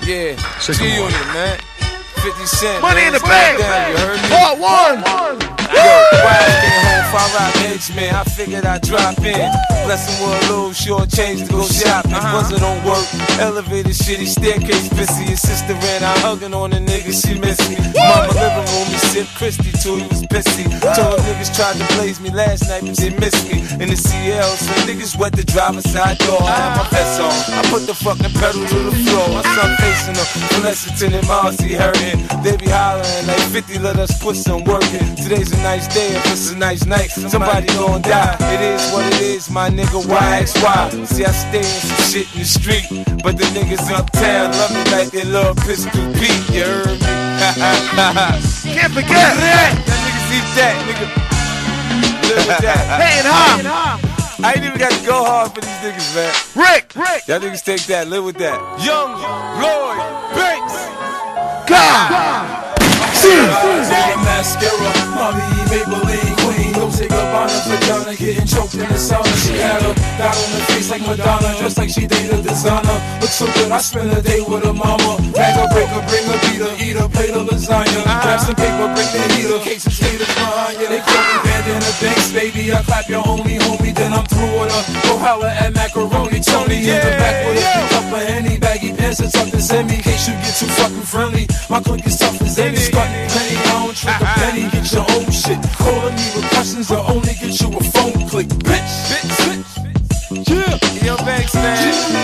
Yeah, G-Unit, man. 50 Cent. Money man. in the bank, You heard me? Part 1. Yo, Wild came home, 5 out H, man. I figured I'd drop in. Bless him with a little short change to go shopping. Buzzer don't work. Elevator shitty, staircase busy. His sister ran out hugging on the nigga, she missed me. Mama living room, he sipped Christy too, he was pissy. Told niggas tried to blaze me last night, but they missed me. In the CL, so niggas wet the driver's side door. I had my vest on. I put the fucking pedal to the floor. My son facing them. Blessington and Marcy hurting. They be hollering like 50, let us put some work in. Today's a nice day, if it's a nice night, somebody gon' die. It is what it is, my nigga, YXY. See, I stay in some shit in the street, but the niggas uptown love me like they love Pistol Pete, you heard me? Can't forget that. Y'all niggas eat that, nigga. Live with that. Hey and high. I ain't even got to go hard for these niggas, man. Rick. Y'all niggas take that, live with that. Young Lloyd Banks. God. Mascara, mommy, Maybelline queen. Don't take up on her vagina, getting choked in the sauna. She had her got on her face like Madonna, dressed like she dated designer. Look so good, I spend a day with her mama. Bag her, break her, bring her, beat her, eat her, plate of lasagna. Grab some paper, bring the heater, case of haters behind you. They call me Bandana Banks, baby. I clap your homie, then I'm through with her. Go holla at Macaroni, Tony in the back with a cup of Henny, baggy pants and something send me in case you get too fucking friendly. My click is tough as any, starting plenty. I don't trick a penny, get your own shit. Calling me with questions or only get you a phone click, bitch. Yeah. Yo, Banks, man.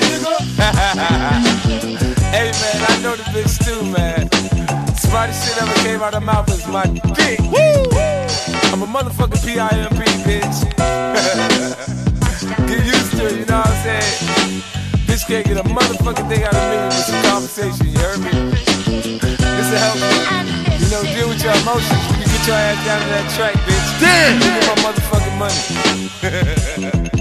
Hey, man, I know the bitch too, man. Smartest shit ever came out of my mouth is my dick. Woo! I'm a motherfucking PIMP, bitch. Get used to it, you know what I'm saying? Bitch can't get a motherfucking thing out of me with some conversation, you heard me? This'll help you. You know, deal with your emotions. You can get your ass down to that track, bitch. Damn! Give me my motherfucking money.